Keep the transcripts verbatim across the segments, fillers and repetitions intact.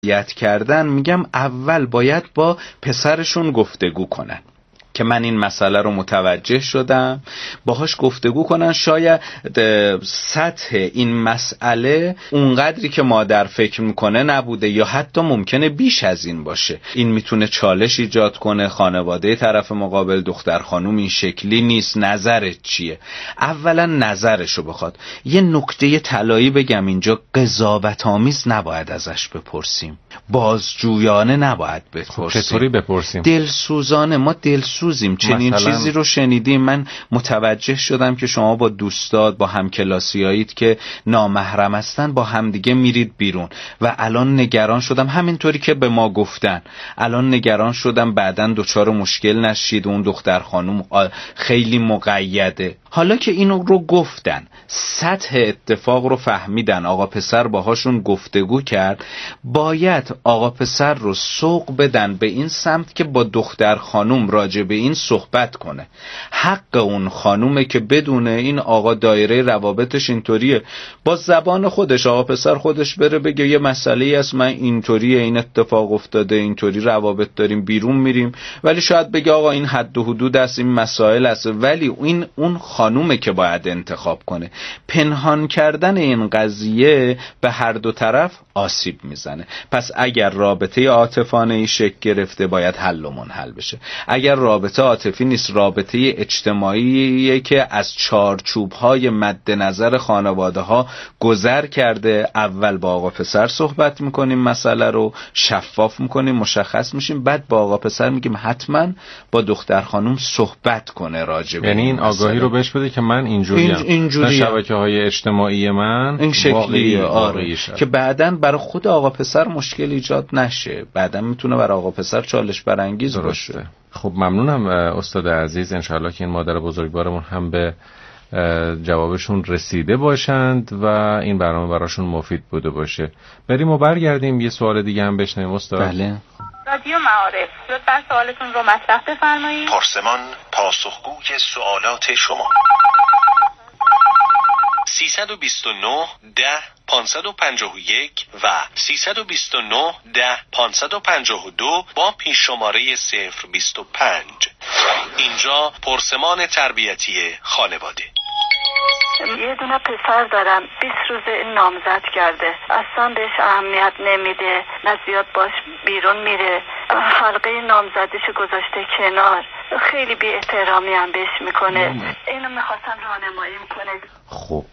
کردن، میگم اول باید با پسرشون گفتگو کنن که من این مسئله رو متوجه شدم، باهاش گفتگو کنن. شاید سطح این مسئله اونقدری که مادر فکر میکنه نبوده یا حتی ممکنه بیش از این باشه. این میتونه چالش ایجاد کنه، خانواده طرف مقابل دختر خانوم این شکلی نیست، نظرت چیه؟ اولا نظرشو بخواد. یه نکته طلایی بگم اینجا، قضاوت آمیز نباید ازش بپرسیم، بازجویانه نباید بپرسیم. خب چطوری بپرسیم؟ دلسوزانه. ما دلسوزیم، چنین مثلا... چیزی رو شنیدیم. من متوجه شدم که شما با دوستات، با همکلاسیایید که نامحرم هستن، با همدیگه میرید بیرون و الان نگران شدم، همینطوری که به ما گفتن، الان نگران شدم بعداً دچار مشکل نشید، اون دختر خانوم خیلی مقیده. حالا که اینو رو گفتن، سطح اتفاق رو فهمیدن، آقا پسر باهاشون گفتگو کرد، باید آقا پسر رو سوق بدن به این سمت که با دختر خانوم راجع به این صحبت کنه. حق اون خانومه که بدونه این آقا دایره روابطش اینطوریه، با زبان خودش آقا پسر خودش بره بگه یه مسئله هست، من اینطوریه، این اتفاق افتاده، اینطوری روابط داریم، بیرون میریم. ولی شاید بگه آقا این حد و حدود است، این مسائل است، ولی این اون خانومه که باید انتخاب کنه. پنهان کردن این قضیه به هر دو طرف آسیب میزنه. پس اگر رابطه عاطفانه ای شکل گرفته، باید حل و منحل بشه. اگر رابطه عاطفی نیست، رابطه اجتماعیه که از چارچوب‌های مد نظر خانواده‌ها گذر کرده، اول با آقا پسر صحبت میکنیم، مسئله رو شفاف میکنیم، مشخص میشیم، بعد با آقا پسر میگیم حتما با دختر خانوم صحبت کنه راجع به، یعنی این آگاهی رو بهش بده که من اینجوریم، اینجوری شبکه‌های اجتماعی من این شکلیه، آره، که بعداً برای خود آقا پسر مشکل ایجاد نشه، بعداً میتونه برای آقا پسر چالش برانگیز باشه. خب ممنونم استاد عزیز، انشاءالله که این مادر بزرگوارمون هم به جوابشون رسیده باشند و این برنامه براشون مفید بوده باشه. بریم و برگردیم یه سوال دیگه هم بشنویم استاد. بله. رادیو معارف، لطفاً سوالتون رو مطرح بفرمایید. پرسمان پاسخگوی سوالات شما. سیصد و بیست و نه ده پانصد و پنجاه و یک و سیصد و بیست و نه ده پانصد و پنجاه و دو با پیش شماره صفر بیست و پنج. اینجا پرسمان تربیتی خانواده. یه دونه پسر دارم، بیست روزه نامزد کرده، اصلا بهش اهمیت نمیده، نه زیاد باش بیرون میره، حلقه نامزدیشو گذاشته کنار، خیلی بی احترامی هم بهش میکنه. اینو میخواستم راهنمایی کنه. خب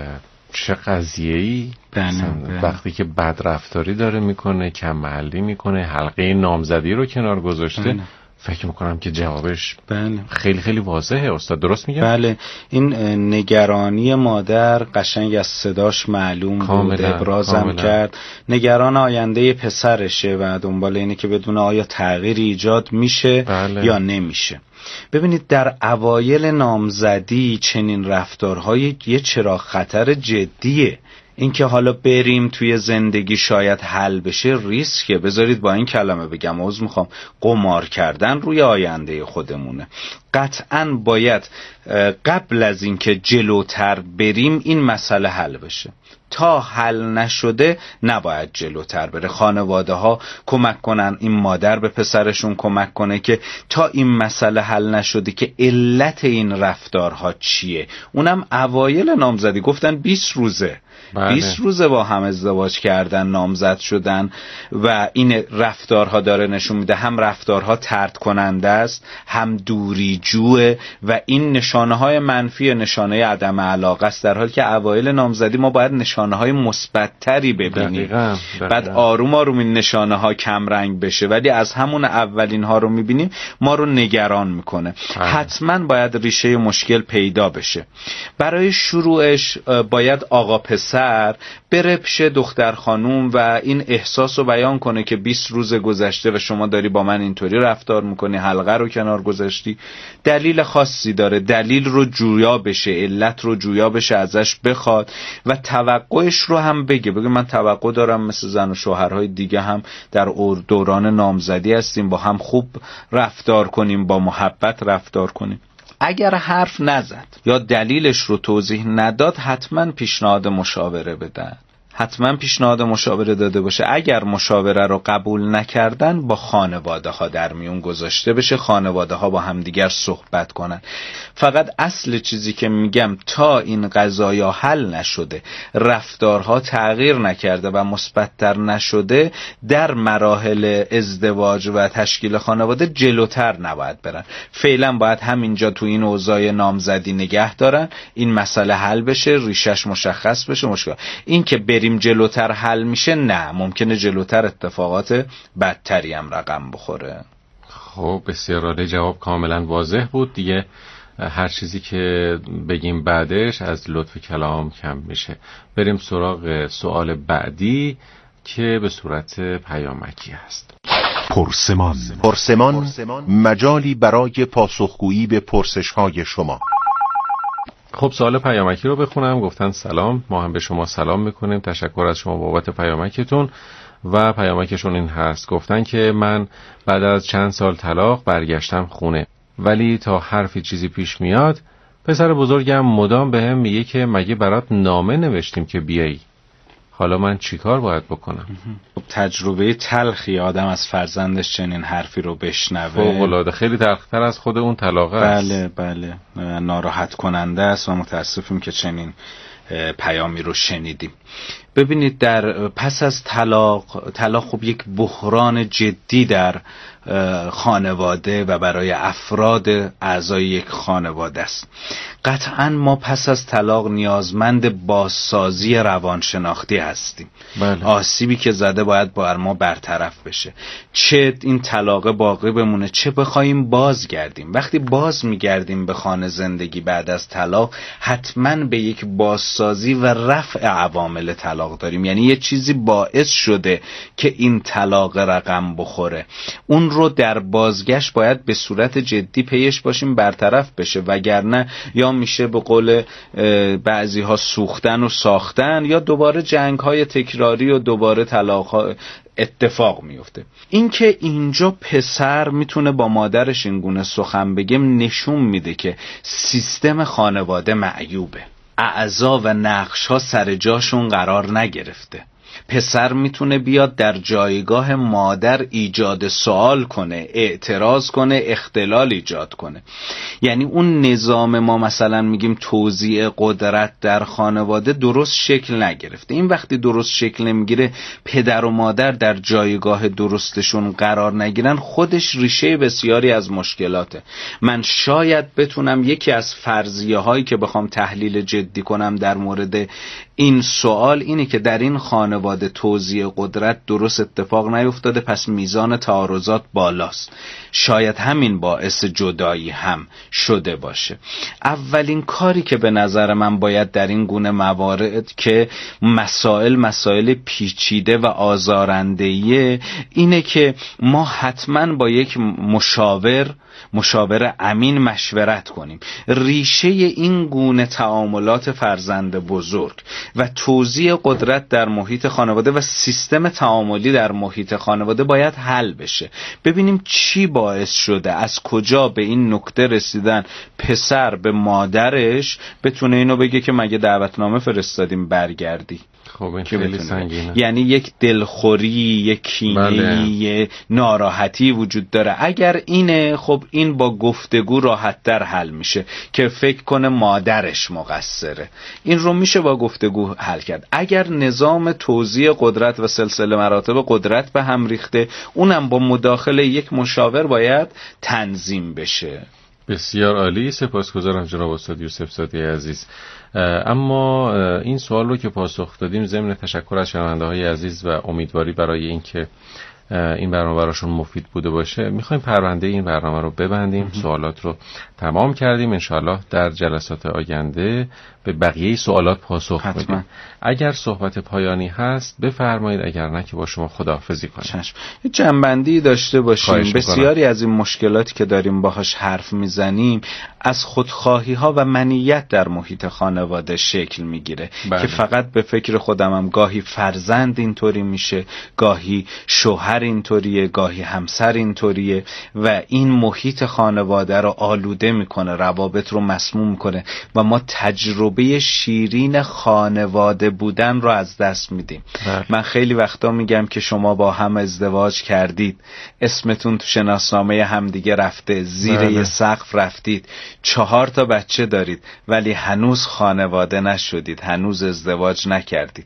چه قضیه‌ای؟ بله. وقتی که بدرفتاری داره میکنه، کم محلی میکنه، حلقه نامزدی رو کنار گذاشته، بله. فکر میکنم که جوابش بله. خیلی خیلی واضحه. استاد درست میگم؟ بله. این نگرانی مادر قشنگ از صداش معلوم بود، ابرازم کرد. نگران آینده پسرشه و دنبال اینه که بدونه آیا تغییری ایجاد میشه بله. یا نمیشه. ببینید در اوایل نامزدی چنین رفتارهای یه چراغ خطر جدیه. این که حالا بریم توی زندگی شاید حل بشه ریسکه. بذارید با این کلمه بگم، عذر میخوام، قمار کردن روی آینده خودمونه. قطعاً باید قبل از اینکه جلوتر بریم این مسئله حل بشه. تا حل نشده نباید جلوتر بره. خانواده ها کمک کنن، این مادر به پسرشون کمک کنه که تا این مسئله حل نشده که علت این رفتارها چیه. اونم اوایل نامزدی، گفتن بیست روزه بله. بیست روزه با هم ازدواج کردن، نامزد شدن و این رفتارها داره نشون میده هم رفتارها طرد کننده است، هم دوری جوه و این نشانه های منفی، نشانه عدم علاقه است، در حالی که اوایل نامزدی ما باید نشانه های مثبت تری ببینیم. دقیقاً. دقیقاً. بعد آروم آروم این نشانه ها کم رنگ بشه، ولی از همون اولین ها رو میبینیم ما رو نگران میکنه. آه. حتما باید ریشه مشکل پیدا بشه. برای شروعش باید آقا پسر بره پیش دختر خانوم و این احساس رو بیان کنه که بیست روز گذشته و شما داری با من اینطوری رفتار میکنی، حلقه رو کنار گذاشتی، دلیل خاصی داره، دلیل رو جویا بشه، علت رو جویا بشه، ازش بخواد و توقعش رو هم بگه. بگه من توقع دارم مثل زن و شوهرهای دیگه هم در دوران نامزدی هستیم، با هم خوب رفتار کنیم، با محبت رفتار کنیم. اگر حرف نزد یا دلیلش رو توضیح نداد، حتما پیشنهاد مشاوره بدن. حتما پیشنهاد مشاوره داده باشه. اگر مشاوره رو قبول نکردن با خانواده ها در میون گذاشته بشه، خانواده ها با همدیگر صحبت کنن. فقط اصل چیزی که میگم تا این قضایا حل نشده، رفتارها تغییر نکرده و مثبت‌تر نشده، در مراحل ازدواج و تشکیل خانواده جلوتر نباید برن. فعلا باید همینجا تو این اوضاع نامزدی نگه دارن، این مسئله حل بشه، ریشش مشخص بشه. مشکل این که بریم جلوتر حل میشه، نه، ممکنه جلوتر اتفاقات بدتری هم رقم بخوره. خب بسیار عالی، جواب کاملا واضح بود دیگه. هر چیزی که بگیم بعدش از لطف کلام کم میشه. بریم سراغ سوال بعدی که به صورت پیامکی است. پرسمان. پرسمان مجالی برای پاسخگویی به پرسش‌های شما. خب سوال پیامکی رو بخونم. گفتن سلام، ما هم به شما سلام میکنیم، تشکر از شما بابت پیامکتون. و پیامکشون این هست، گفتن که من بعد از چند سال طلاق برگشتم خونه، ولی تا حرفی چیزی پیش میاد پسر بزرگم مدام به هم میگه که مگه برات نامه نوشتیم که بیایی، حالا من چیکار باید بکنم؟ تجربه تلخی آدم از فرزندش چنین حرفی رو بشنوه، فوق‌العاده، خیلی تلختر از خود اون طلاق است. بله بله، ناراحت کننده است و متاسفیم که چنین پیامی رو شنیدیم. ببینید، در پس از طلاق، طلاق خب یک بحران جدی در خانواده و برای افراد اعضای یک خانواده است. قطعا ما پس از طلاق نیازمند بازسازی روانشناختی هستیم. بله. آسیبی که زده باید بر ما برطرف بشه، چه این طلاق باقی بمونه چه بخوایم بازگردیم. وقتی باز میگردیم به خانه زندگی بعد از طلاق، حتما به یک بازسازی و رفع عوامل طلاق داریم. یعنی یه چیزی باعث شده که این طلاق رقم بخوره، اون رو در بازگشت باید به صورت جدی پیش باشیم برطرف بشه، وگرنه یا میشه به قول بعضی ها سوختن و ساختن، یا دوباره جنگ های تکراری و دوباره طلاق ها اتفاق میفته. این که اینجا پسر میتونه با مادرش این گونه سخن بگه نشون میده که سیستم خانواده معیوبه، اعضا و نقش ها سر جاشون قرار نگرفته. پسر میتونه بیاد در جایگاه مادر ایجاد سوال کنه، اعتراض کنه، اختلال ایجاد کنه. یعنی اون نظام ما مثلا میگیم توزیع قدرت در خانواده درست شکل نگرفته. این وقتی درست شکل نمیگیره، پدر و مادر در جایگاه درستشون قرار نگیرن، خودش ریشه بسیاری از مشکلاته. من شاید بتونم یکی از فرضیه هایی که بخوام تحلیل جدی کنم در مورد این سوال اینه که در این خانواده توزیع قدرت درست اتفاق نیفتاده، پس میزان تعارضات بالاست. شاید همین باعث جدایی هم شده باشه. اولین کاری که به نظر من باید در این گونه موارد که مسائل مسائل پیچیده و آزارده‌ایه، اینه که ما حتما با یک مشاور مشاور امین مشورت کنیم. ریشه این گونه تعاملات فرزند بزرگ و توزیع قدرت در محیط خانواده و سیستم تعاملی در محیط خانواده باید حل بشه. ببینیم چی باعث شده، از کجا به این نکته رسیدن پسر به مادرش بتونه اینو بگه که مگه دعوتنامه فرستادیم برگردی. خب این خیلی سنگینه. یعنی یک دلخوری، یک کینه، بله. ناراحتی وجود داره. اگر اینه، خب این با گفتگو راحت تر حل میشه که فکر کنه مادرش مقصره. این رو میشه با گفتگو حل کرد. اگر نظام توزیع قدرت و سلسله مراتب قدرت به هم ریخته، اونم با مداخله یک مشاور باید تنظیم بشه. بسیار عالی، سپاسگزارم جناب استاد یوسف زاده عزیز. اما این سوال رو که پاسخ دادیم، ضمن تشکر از شنونده‌های عزیز و امیدواری برای اینکه این برنامه براشون مفید بوده باشه، میخوایم پرونده این برنامه رو ببندیم. سوالات رو تمام کردیم، انشالله در جلسات آینده به بقیه سوالات پاسخ بدیم. اگر صحبت پایانی هست بفرمایید، اگر نه که با شما خداحافظی کنیم. یه جنبندی داشته باشیم. بسیاری از این مشکلاتی که داریم باهاش حرف میزنیم از خودخواهی ها و منیت در محیط خانواده شکل میگیره. بله. که فقط به فکر خودمم، گاهی فرزند اینطوری میشه، گاهی شوهر شوهر اینطوریه، گاهی همسر اینطوریه و این محیط خانواده رو آلوده میکنه، روابط رو مسموم میکنه و ما تجربه شیرین خانواده بودن رو از دست میدیم. من خیلی وقتا میگم که شما با هم ازدواج کردید، اسمتون تو شناسنامه همدیگه رفته، زیر یه سقف رفتید، چهار تا بچه دارید ولی هنوز خانواده نشدید، هنوز ازدواج نکردید.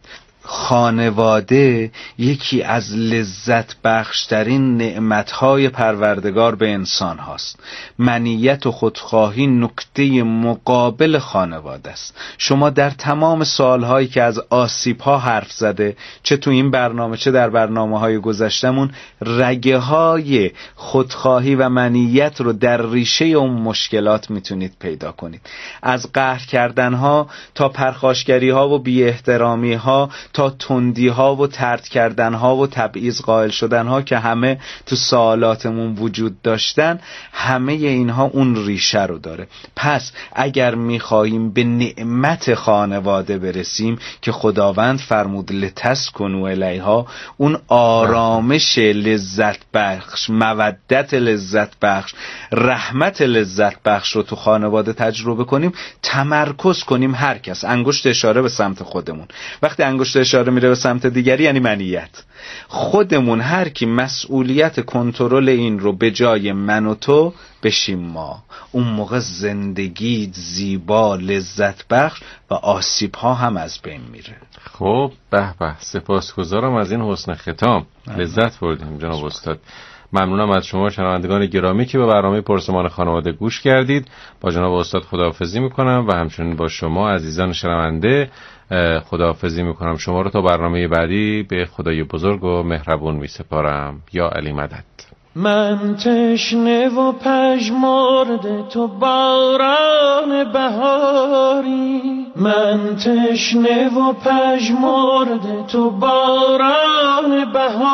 خانواده یکی از لذت بخشترین نعمتهای پروردگار به انسان هاست. منیت و خودخواهی نکته مقابل خانواده است. شما در تمام سالهایی که از آسیب ها حرف زده، چه تو این برنامه چه در برنامه های گذشتمون، رگه های خودخواهی و منیت رو در ریشه اون مشکلات میتونید پیدا کنید. از قهر کردن ها تا پرخاشگری ها و بی احترامی ها تا تندی ها و طرد کردن ها و تبعیض قائل شدن ها که همه تو سوالاتمون وجود داشتن، همه اینها اون ریشه رو داره. پس اگر میخواهیم به نعمت خانواده برسیم که خداوند فرمود لتسکنوا الیها، اون آرامش لذت بخش، مودت لذت بخش، رحمت لذت بخش رو تو خانواده تجربه کنیم، تمرکز کنیم. هر کس انگشت اشاره به سمت خودمون، وقتی انگشت اشاره میره به سمت دیگری یعنی منیت. خودمون هر کی مسئولیت کنترل این رو به جای من و تو بشیم ما، اون موقع زندگی زیبا، لذت بخش و آسیب ها هم از بین میره. خب به به، سپاسگزارم از این حسن ختام. لذت بردیم جناب استاد. ممنونم از شما شنوندگان گرامی که به برنامه پرسمان خانواده گوش کردید. با جناب استاد خداحافظی میکنم و همچنین با شما عزیزان شنونده خداحافظی میکنم. شما رو تا برنامه بعدی به خدای بزرگ و مهربون میسپارم. یا علی مدد. من تشنه و پژمرده تو باران بهاری، من تشنه و پژمرده تو باران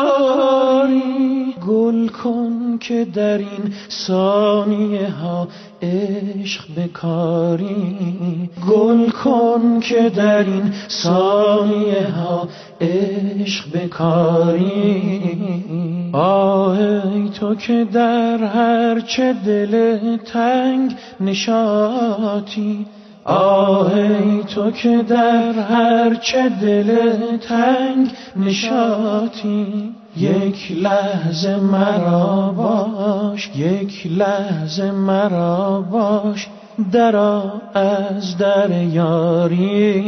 بهاری. گل کن که در این ثانیه ها عشق بکاری، گل کن که در این ثانیه ها عشق بکاری. آه ای تو که در هر چه دل تنگ نشاطی، آه ای تو که در هر چه دل تنگ نشاطی. یک لحظه مرا باش، یک لحظه مرا باش، درآ از در یاری.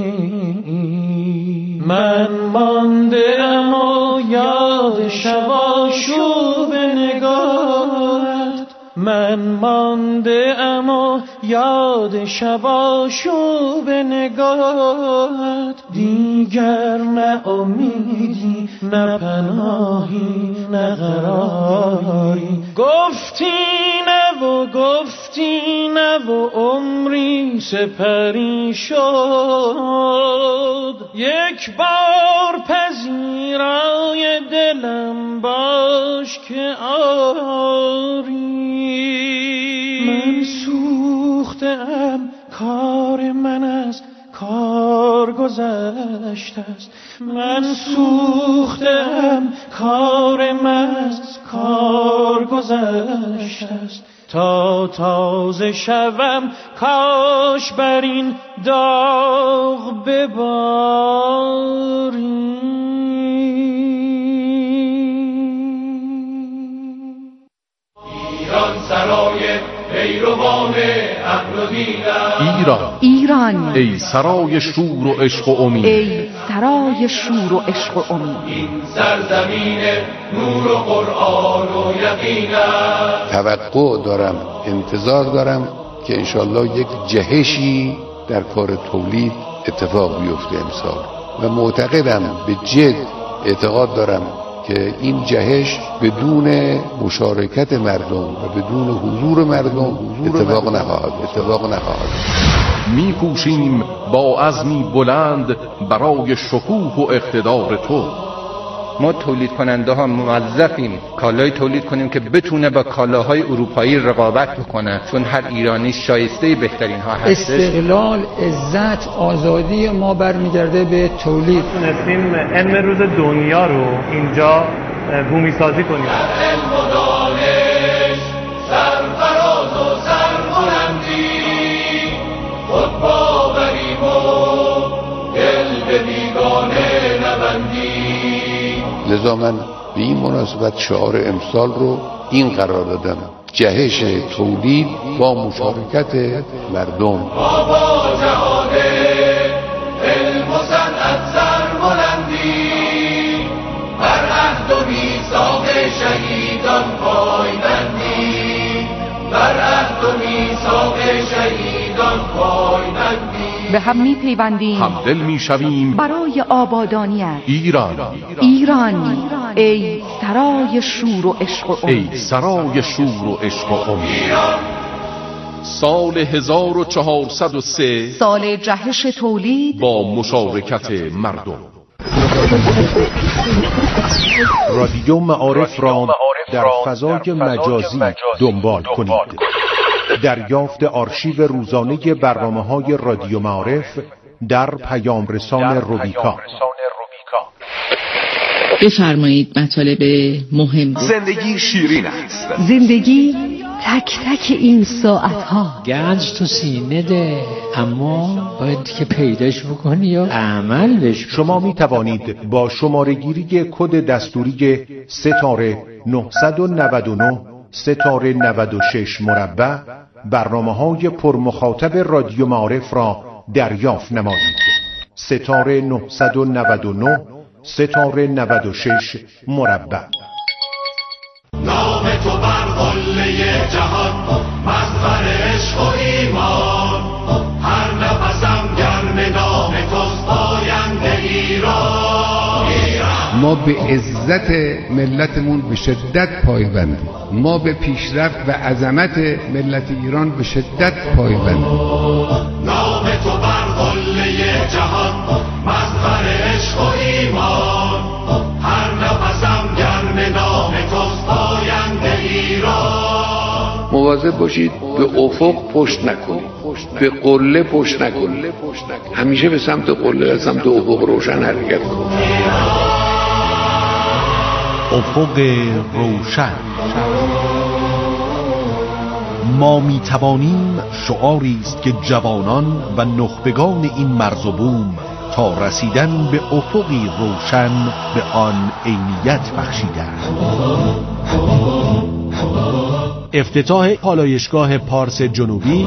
من مانده ام و یاد شب آشوب نگاهت، من مانده ام و یاد شب آشوب نگاهت. دیگر نه امیدی نه پناهی نه قراری. گفتی نه و گفتی نه و عمری سپری شد. یک بار پذیرای دلم باش که آری. من سوختم، کار من از کار گذشته است. من سوختم، کار من از کار گذشته است. تا تازه شوم کاش بر این داغ بباری. ایران سرای پیروان عقل و دین، ایران ایران ای سرای شور و عشق و امید، ای سرای شور و عشق و امید. این سرزمین نور و قرآن و یقین است. توقع دارم، انتظار دارم که انشالله یک جهشی در کار تولید اتفاق بیفته امسال و معتقدم، به جد اعتقاد دارم که این جهش بدون مشارکت مردم و بدون حضور مردم اتفاق نخواهد اتفاق نخواهد می کوشیم با عزمی بلند برای شکوه و اقتدار تو. ما تولید کننده ها موظفیم کالای تولید کنیم که بتونه با کالاهای اروپایی رقابت بکنه، چون هر ایرانی شایسته بهترین ها هستش. استقلال، عزت، آزادی ما برمیگرده به تولید. تونستیم علم روز دنیا رو اینجا بومی سازی کنیم. علم و دانش سرفراز و سربلندی خود باوریم و دل به بیگانه نبندی. لذا من به این مناسبت شعار امسال رو این قرار دادم: جهش تولید با مشارکت مردم. ما با جهاد علم و صنعت سربلندی بر عهد و میثاق شهیدان پایبندی، بر عهد و میثاق شهیدان پایبندی. به هم می پیوندیم، همدل می شویم برای آبادانیت. ایران ایران ای سرای شور و عشق و امید. ای سرای شور و عشق و امید. سال هزار و چهارصد و سه، سال جهش تولید با مشارکت مردم. رادیو معارف را در فضای مجازی دنبال کنید. دریافت آرشیو روزانه برنامه‌های رادیو معارف در پیام رسان روبیکا. بفرمایید مطالب مهم. زندگی شیرین است. زندگی تک تک این ساعتها. گنج تو سینه ده، اما باید که پیداش بکنی و عمل بش. شما می توانید با شماره گیری کد دستوری ستاره نهصد و نود و نه ستاره نود و شش مربع برنامه‌های پرمخاطب رادیو معارف را دریافت نمایید. ستاره نهصد و نود و نه ستاره نود و شش مربع. نام تو بر قله جهان، مظهر عشق و ایمان، هر نفسم گرم نام توست، پاینده ایران. ما به عزت ملتمون به شدت پایبندیم. ما به پیشرفت و عظمت ملت ایران به شدت پایبندیم. نام تو بر قله جهان، مظهر عشق و ایمان، هر نفسم گرم نام توست، پاینده ایران. مواظب باشید به افق پشت نکنید، به قله پشت نکنید. همیشه به سمت قله و سمت افق روشن حرکت کنید. افق روشن. ما می توانیم شعاری است که جوانان و نخبگان این مرز و بوم تا رسیدن به افقی روشن به آن عینیت بخشیدند. افتتاح پالایشگاه پارس جنوبی.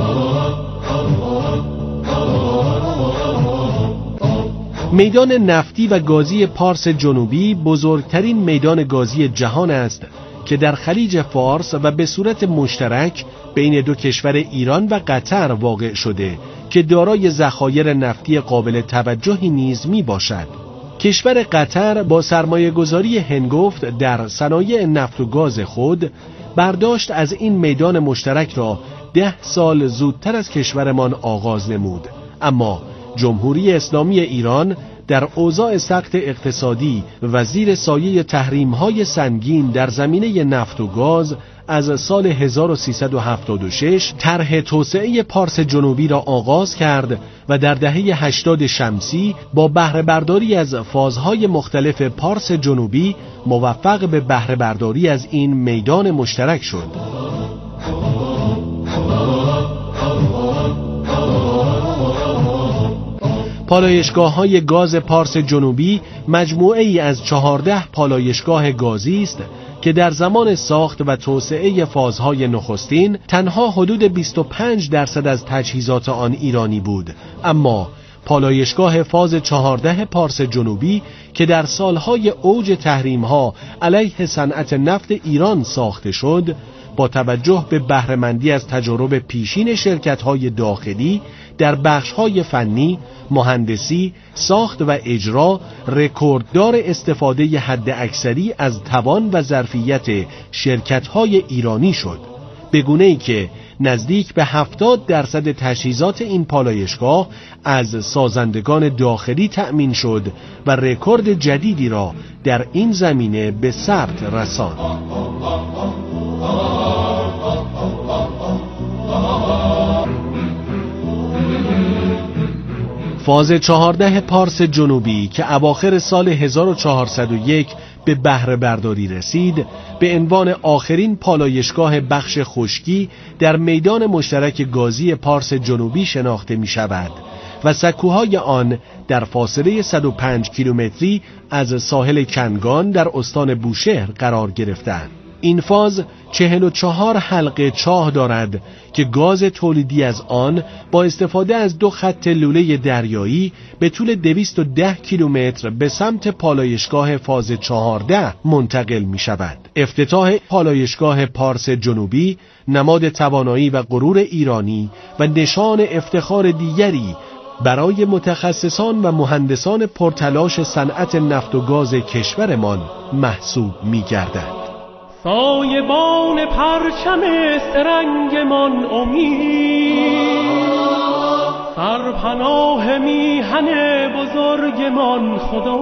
میدان نفتی و گازی پارس جنوبی بزرگترین میدان گازی جهان است که در خلیج فارس و به صورت مشترک بین دو کشور ایران و قطر واقع شده که دارای ذخایر نفتی قابل توجهی نیز می باشد. کشور قطر با سرمایه‌گذاری هنگفت در صنایع نفت و گاز خود برداشت از این میدان مشترک را ده سال زودتر از کشورمان آغاز نمود. اما جمهوری اسلامی ایران در اوضاع سخت اقتصادی و زیر سایه تحریم‌های سنگین در زمینه نفت و گاز از سال هزار و سیصد و هفتاد و شش طرح توسعه پارس جنوبی را آغاز کرد و در دهه هشتاد شمسی با بهره برداری از فازهای مختلف پارس جنوبی موفق به بهره برداری از این میدان مشترک شد. پالایشگاه‌های گاز پارس جنوبی مجموعه ای از چهارده پالایشگاه گازی است که در زمان ساخت و توسعه فازهای نخستین تنها حدود بیست و پنج درصد از تجهیزات آن ایرانی بود. اما پالایشگاه فاز چهارده پارس جنوبی که در سالهای اوج تحریم‌ها علیه صنعت نفت ایران ساخته شد، با توجه به بهره‌مندی از تجارب پیشین شرکت‌های داخلی در بخش‌های فنی، مهندسی، ساخت و اجرا رکورددار استفاده حد اکثری از توان و ظرفیت شرکت‌های ایرانی شد، به گونه‌ای که نزدیک به هفتاد درصد تجهیزات این پالایشگاه از سازندگان داخلی تأمین شد و رکورد جدیدی را در این زمینه به ثبت رساند. فاز چهارده پارس جنوبی که اواخر سال هزار و چهارصد و یک به بهره برداری رسید، به عنوان آخرین پالایشگاه بخش خشکی در میدان مشترک گازی پارس جنوبی شناخته می شود و سکوهای آن در فاصله صد و پنج کیلومتری از ساحل کنگان در استان بوشهر قرار گرفتند. این فاز چهل و چهار حلقه چاه دارد که گاز تولیدی از آن با استفاده از دو خط لوله دریایی به طول دویست و ده کیلومتر به سمت پالایشگاه فاز چهارده منتقل می شود. افتتاح پالایشگاه پارس جنوبی نماد توانایی و غرور ایرانی و نشان افتخار دیگری برای متخصصان و مهندسان پرتلاش صنعت نفت و گاز کشورمان محسوب می گردد. سایبان پرچم سرنگمان امید، سرپناه میهن بزرگمان خدا.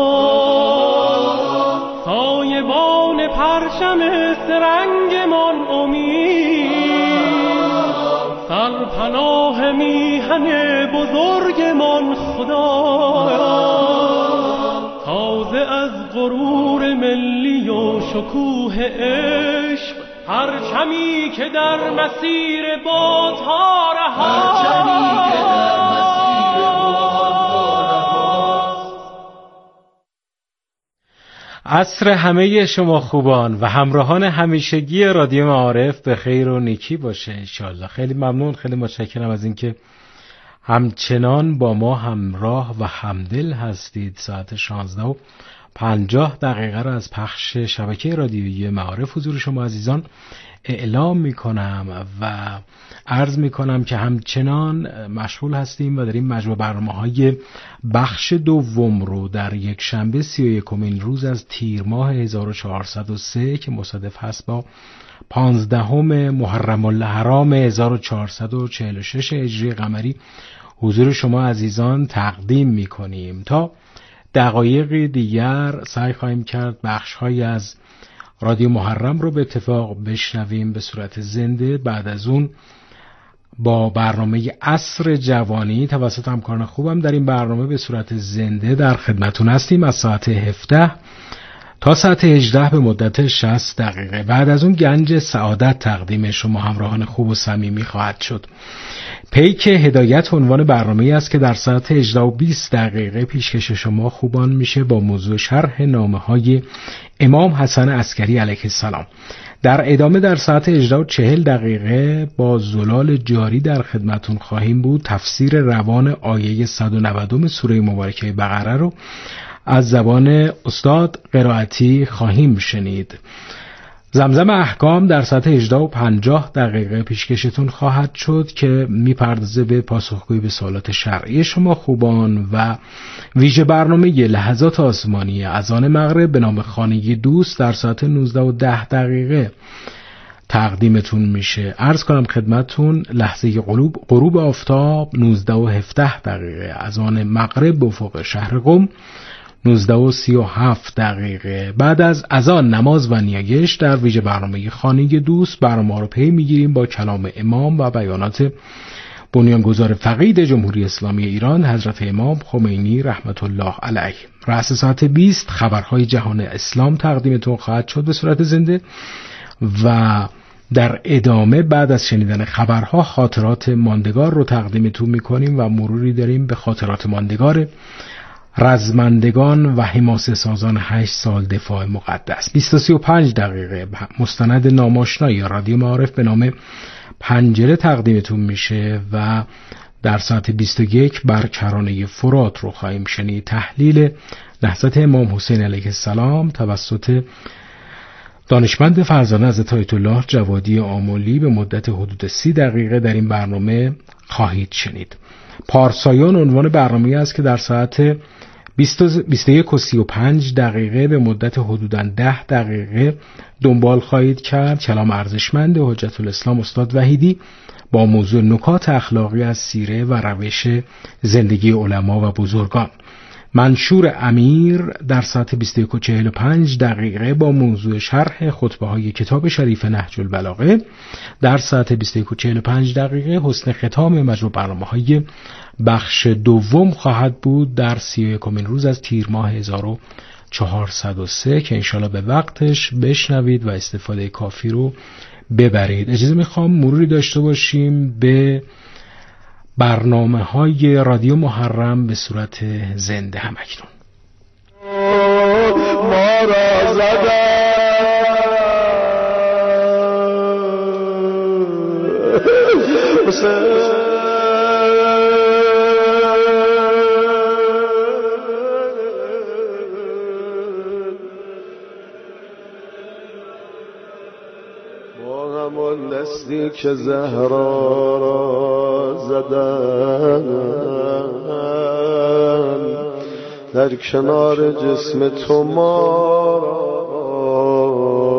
سایبان پرچم سرنگمان امید، سرپناه میهن بزرگمان خدا. تازه از غرور ملی و شکوه عشق، پرچمی که در مسیر بادها رهاست. عصر همه شما خوبان و همراهان همیشگی رادیو معارف به خیر و نیکی باشه انشالله. خیلی ممنون، خیلی متشکرم از اینکه همچنان با ما همراه و همدل هستید. ساعت شانزده و پنجاه دقیقه را از پخش شبکه رادیویی معارف حضور شما عزیزان اعلام می کنم و عرض می کنم که همچنان مشغول هستیم و داریم مجموع برنامه های بخش دوم رو در یک شنبه سی و یکمین روز از تیر ماه هزار و چهارصد و سه که مصادف هست با پانزدهم محرم الحرام هزار و چهارصد و چهل و شش هجری قمری حضور شما عزیزان تقدیم می کنیم. تا دقایق دیگر سعی خواهیم کرد بخش‌هایی از رادیو محرم رو به اتفاق بشنویم به صورت زنده. بعد از اون با برنامه عصر جوانی توسط همکاران خوبم در این برنامه به صورت زنده در خدمتون هستیم از ساعت هفده تا ساعت هجده به مدت شصت دقیقه. بعد از اون گنج سعادت تقدیم شما همراهان خوب و صمیمی خواهد شد. پیک هدایت عنوان برنامه‌ای است که در ساعت هجده و بیست دقیقه پیشکش شما خوبان میشه با موضوع شرح نامه‌های امام حسن عسکری علیه السلام. در ادامه در ساعت هجده و چهل دقیقه با زلال جاری در خدمتون خواهیم بود. تفسیر روان آیه صد و نود سوره مبارکه بقره رو از زبان استاد قرائتی خواهیم شنید. زمزم احکام در ساعت هجده و پنجاه دقیقه پیشکشتون خواهد شد که میپردازه به پاسخگویی به سوالات شرعی شما خوبان و ویژه برنامه لحظات آسمانی اذان مغرب به نام خانگی دوست در ساعت نوزده و ده دقیقه تقدیمتون میشه. عرض کنم خدمتون لحظه غروب غروب آفتاب نوزده و هفده دقیقه، اذان مغرب به افق شهر قم نوزده و سی و هفت دقیقه. بعد از اذان نماز و نیایش در ویژه برنامه خانگی دوست برنامه رو پی میگیریم با کلام امام و بیانات بنیانگذار فقید جمهوری اسلامی ایران حضرت امام خمینی رحمت الله علیه. رأس ساعت بیست خبرهای جهان اسلام تقدیمتون خواهد شد به صورت زنده و در ادامه بعد از شنیدن خبرها خاطرات ماندگار رو تقدیمتون میکنیم و مروری داریم به خاطرات ماندگار رزمندگان و حماسه سازان هشت سال دفاع مقدس. بیست و سی و پنج دقیقه مستند ناماشنای رادیو معارف به نام پنجره تقدیمتون میشه و در ساعت بیست و یک بر کرانه فرات رو خواهیم شنید. تحلیل نهضت امام حسین علیه السلام توسط دانشمند فرزانه حضرت آیت الله جوادی آملی به مدت حدود سی دقیقه در این برنامه خواهید شنید. پارسایان عنوان برنامه است که در ساعت بیست و یک و سی و پنج دقیقه به مدت حدوداً ده دقیقه دنبال خواهید کرد کلام ارزشمند حجت الاسلام استاد وحیدی با موضوع نکات اخلاقی از سیره و روش زندگی علما و بزرگان. منشور امیر در ساعت بیست و یک و چهل و پنج دقیقه با موضوع شرح خطبه های کتاب شریف نهج البلاغه. در ساعت بیست و یک و چهل و پنج دقیقه حسن ختام مجموع برنامه های بخش دوم خواهد بود در سی و یکمین روز از تیر ماه هزار و چهارصد و سه که انشالله به وقتش بشنوید و استفاده کافی رو ببرید. اجازه میخوام مروری داشته باشیم به برنامه های رادیو محرم به صورت زنده هم اکنون. ما را زدن با همان دستی که زهرا را زدن در کنار جسم تو ما را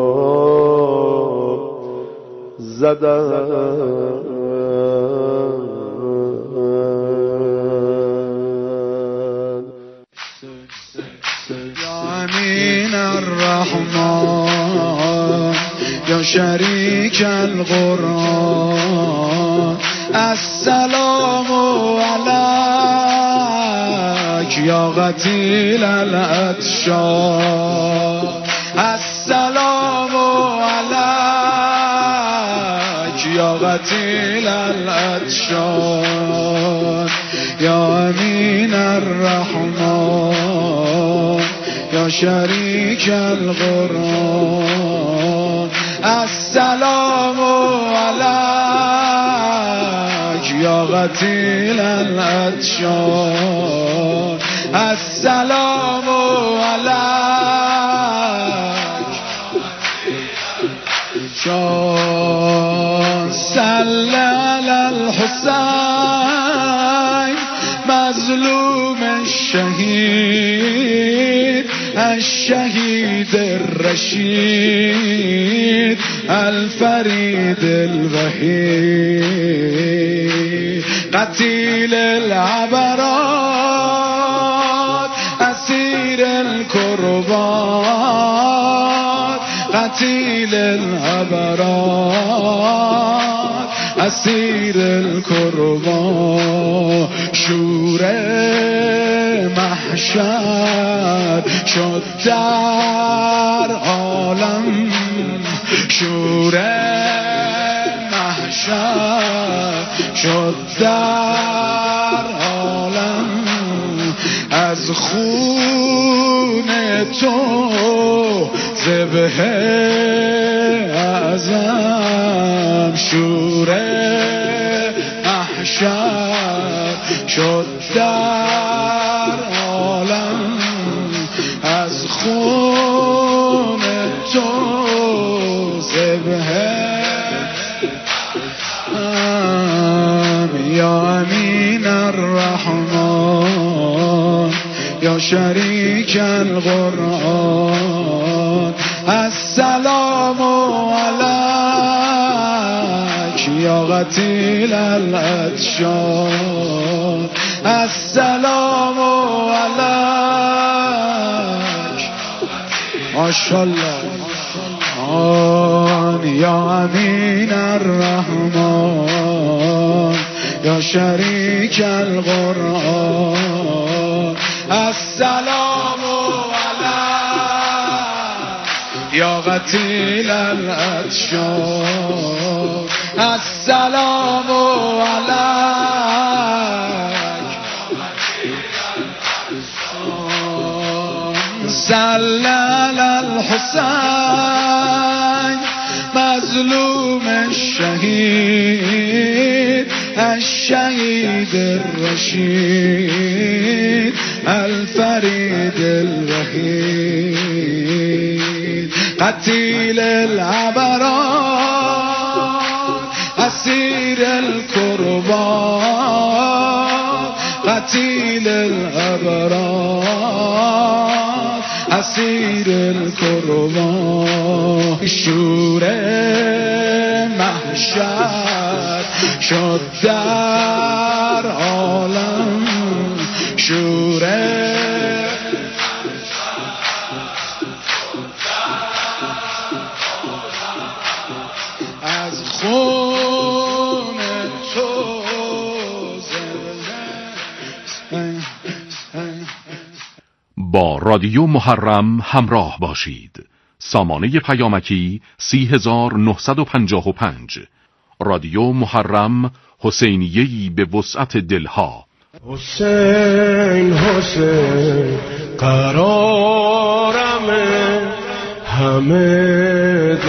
زدن. امین الرحمن یا شریک القرآن السلام علیک یا قتیل العطشان السلام علیک یا قتیل العطشان یا امین الرحمن یا شریک القرآن السلام علیک یا قتیل العطشان السلام علیک شان صلی علی الحسین مظلوم الشهید الشهید الرشید الفرید الوحید قتیل العبرات اسیر الكربات قتیل العبرات اسیر الكربات شور محشر شد در عالم شور محشر شد در عالم از خون تو ذبح اعظم شور محشر شد در عالم از خون تو ذبح یا امین الرحمن یا شریک القرآن السلام علیک یا قتیل العطشان السلام علیک ماشاءالله یا امین الرحمن یا شریک القرآن السلام علیک یا قتیل العطشان السلام علیک صلی علی الحسین مظلوم الشهید الشهید الرشید الفرید الوحید قتیل العبرات اسیر الكربات قتیل العبرات اسیر الكربات شور محشر شد در عالم شور از خون تو با رادیو محرم همراه باشید. سامانه پیامکی سی هزار و نهصد و پنجاه و پنج. رادیو محرم، حسینیه‌ای به وسعت دلها. حسین حسین قرارم همه